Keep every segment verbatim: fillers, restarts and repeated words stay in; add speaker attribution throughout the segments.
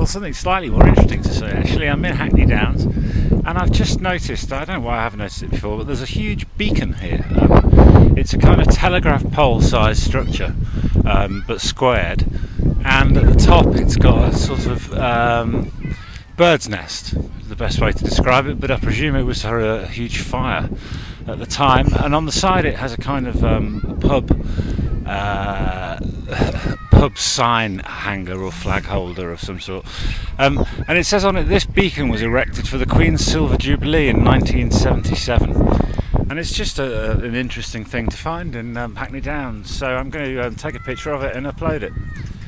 Speaker 1: well, something slightly more interesting to say actually. I'm in Hackney Downs, and I've just noticed, I don't know why I haven't noticed it before, but there's a huge beacon here. Um, it's a kind of telegraph pole sized structure, um, but squared, and at the top it's got a sort of um, bird's nest, is the best way to describe it, but I presume it was for a huge fire at the time. And on the side it has a kind of um, pub uh, pub sign hanger or flag holder of some sort, um, and it says on it, this beacon was erected for the Queen's Silver Jubilee in nineteen seventy-seven, and it's just a, an interesting thing to find in um, Hackney Downs, so I'm going to um, take a picture of it and upload it.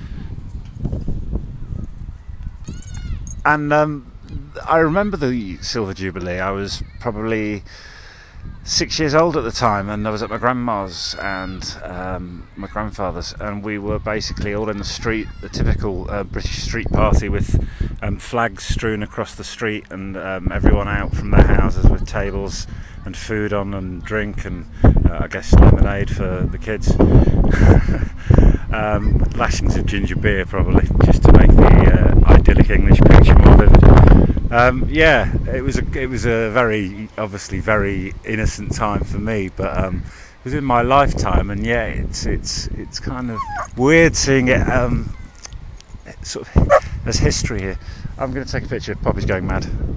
Speaker 1: And um, I remember the Silver Jubilee. I was probably six years old at the time, and I was at my grandma's and um, my grandfather's, and we were basically all in the street, the typical uh, British street party with um, flags strewn across the street, and um, everyone out from their houses with tables and food on and drink, and uh, I guess lemonade for the kids. um, lashings of ginger beer probably, just to make the uh, idyllic English picture more vivid. Um, yeah, it was a it was a very obviously very innocent time for me, but um, it was in my lifetime, and yeah, it's it's it's kind of weird seeing it um, sort of as history here. I'm going to take a picture. Poppy's going mad.